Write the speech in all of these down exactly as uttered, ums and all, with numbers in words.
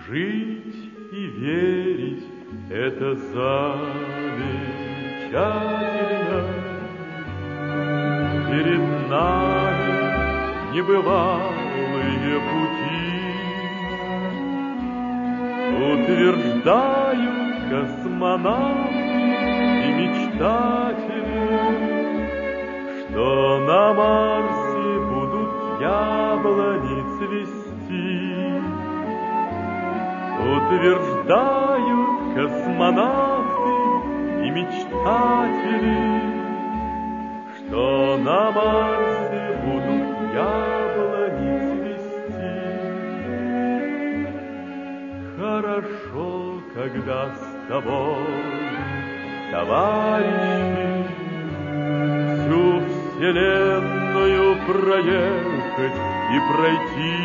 Жить и верить — это замечательно. Перед нами небывалые пути, утверждают космонавты и мечтатели, что на Марсе будут яблони цвести. Утверждают космонавты и мечтатели, что на Марсе будут яблони цвести. Хорошо, когда с тобой, товарищи, всю вселенную проехать и пройти.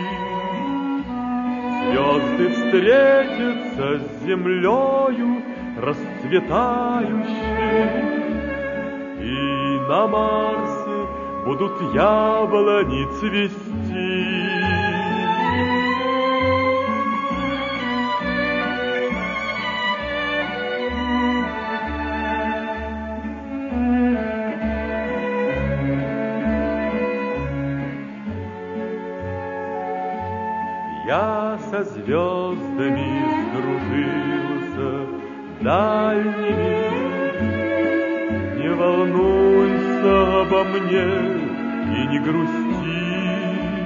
Звезды встретятся с землею расцветающей, и на Марсе будут яблони цвести. Я со звездами сдружился дальними. Не волнуйся обо мне и не грусти.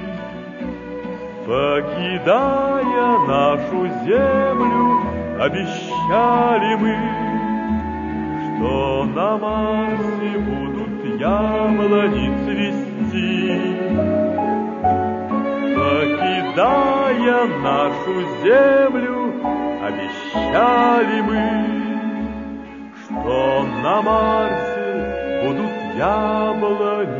Покидая нашу землю, обещали мы, что на Марсе будут яблони цвести. Покидая нашу землю, обещали мы, что на Марсе будут яблони